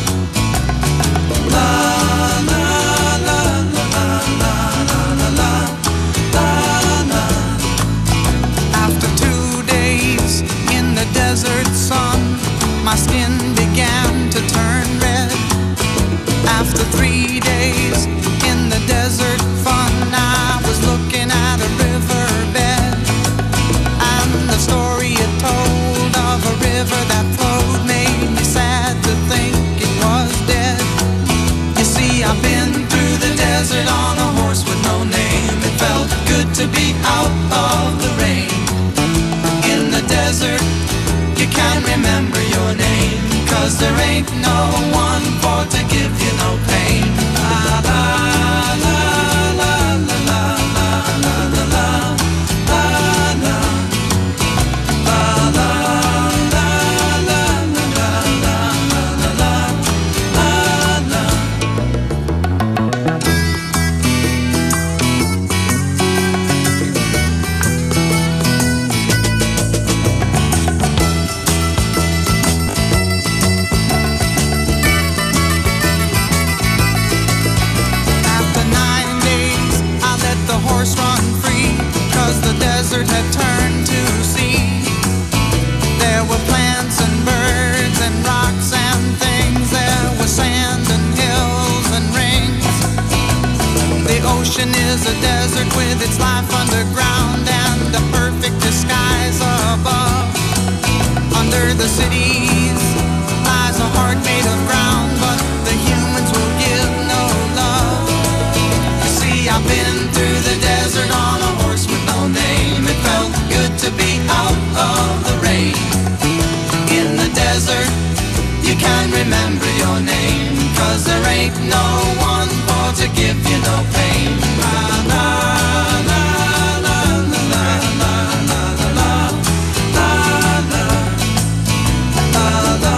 la la la la la. After two days in the desert sun, my skin began to turn red. After three days in the desert fun, I was looking at a riverbed, and the story it told of a river that flowed made me sad to think it was dead. You see, I've been through the desert on a horse with no name. It felt good to be out of the rain. In the desert, you can't remember your name, 'cause there ain't no one for to give you no pain. La la la la la la la la la la la underground and a perfect disguise above. Under the cities lies a heart made of ground, but the humans will give no love. You see, I've been through the desert on a horse with no name. It felt good to be out of the rain. In the desert, you can remember your name, 'cause there ain't no one for to give you no pain. La, la, la, la, la, la, la, la, la, la, la, la, la,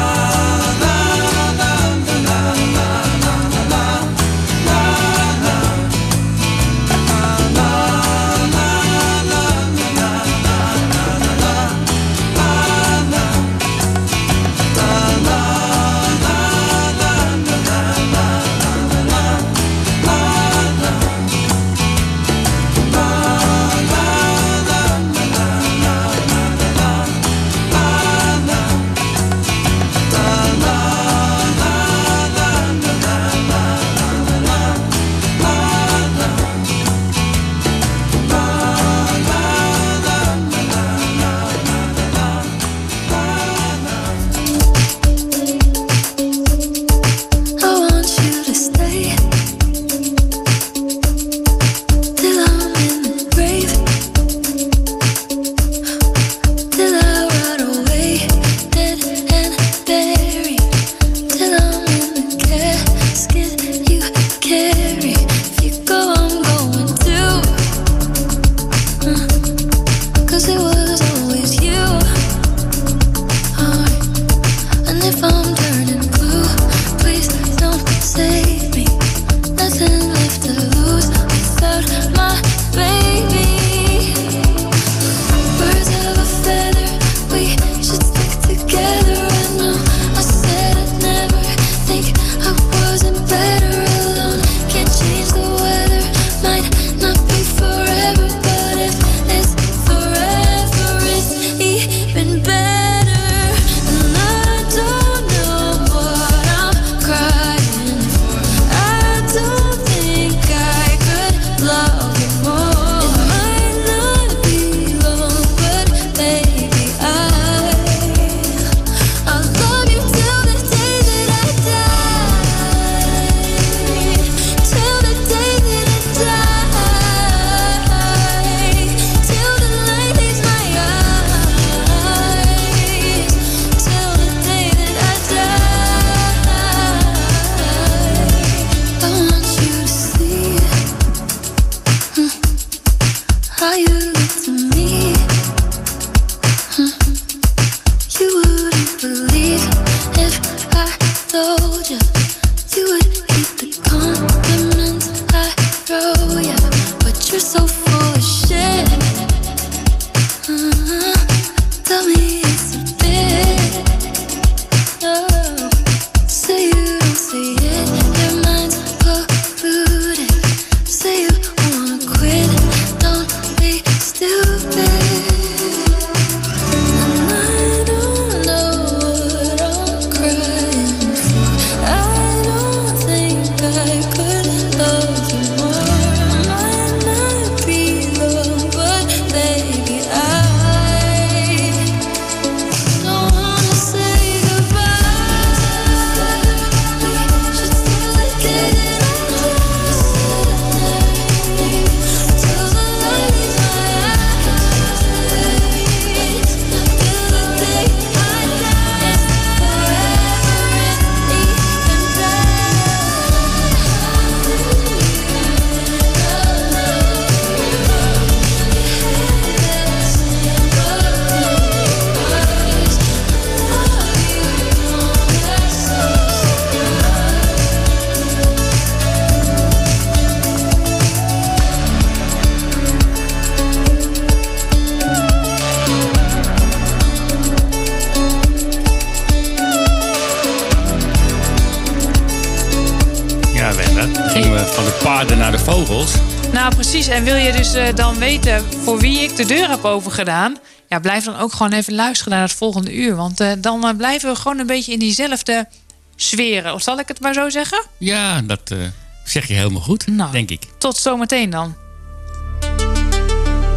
paarden naar de vogels. Nou, precies. En wil je dus uh, dan weten voor wie ik de deur heb overgedaan? Ja, blijf dan ook gewoon even luisteren naar het volgende uur. Want uh, dan uh, blijven we gewoon een beetje in diezelfde sferen. Of zal ik het maar zo zeggen? Ja, dat uh, zeg je helemaal goed, nou, denk ik. Tot zometeen dan.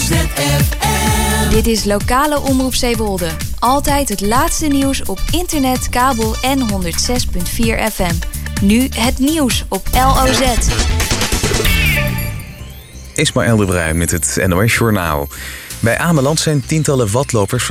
F M. Dit is lokale omroep Zeewolde. Altijd het laatste nieuws op internet, kabel en honderd zes komma vier F M. Nu het nieuws op L O Z. Ismaël de Bruin met het N O S Journaal. Bij Ameland zijn tientallen wadlopers